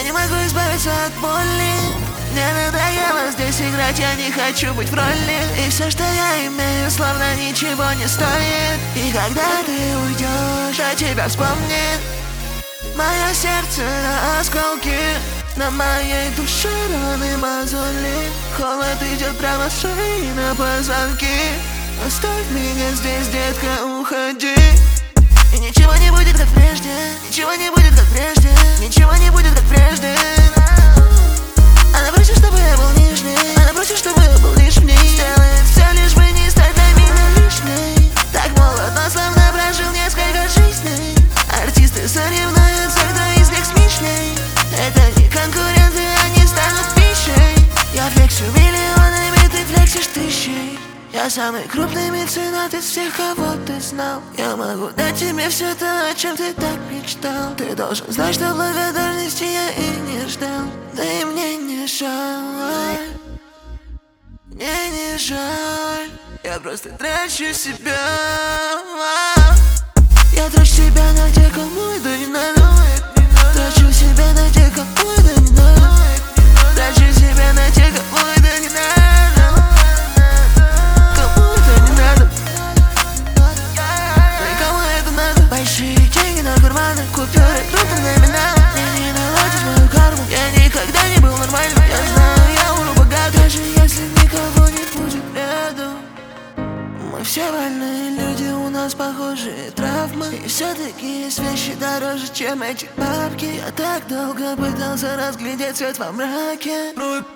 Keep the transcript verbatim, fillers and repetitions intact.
не могу избавиться от боли. Мне надоело здесь играть, я не хочу быть в роли. И все, что я имею, словно ничего не стоит. И когда ты уйдешь, а тебя вспомнит мое сердце на осколки. На моей душе раны мозоли. Холод идет прямо с шеи на позвонки. Оставь меня здесь, детка, уходи. И ничего не будет как прежде. Ничего не будет как прежде. Ничего не будет как прежде. Она просит, чтобы я был нежней. Она просит, чтобы я был лишний. Сделает все, лишь бы не стать для меня лишней. Так молод, но словно прожил несколько жизней. Артисты соревнуются, кто из них смешней. Это не конкуренты, они станут пищей. Я флексю миллионами, ты флексишь тысячей. Я самый крупный меценат из всех, кого ты знал. Я могу дать тебе все то, о чем ты так мечтал. Ты должен знать, что благодарности я и не ждал. Да и мне не жаль, мне не жаль. Я просто трачу себя. Я трачу себя на тех, кому это не надо. Трачу себя на тех, кому это не надо. Трачу себя на тех, кому это не надо. Кому это не надо. Да и кому это надо. Большие деньги на карманы, купюры крупными номиналы. Мне не наладить мою карму. Я никогда не был нормальным. Я знаю, я умру богат, даже если никого не будет рядом. Мы все больные люди, у нас похожие травмы. И все-таки есть вещи дороже, чем эти бабки. Я так долго пытался разглядеть свет во мраке.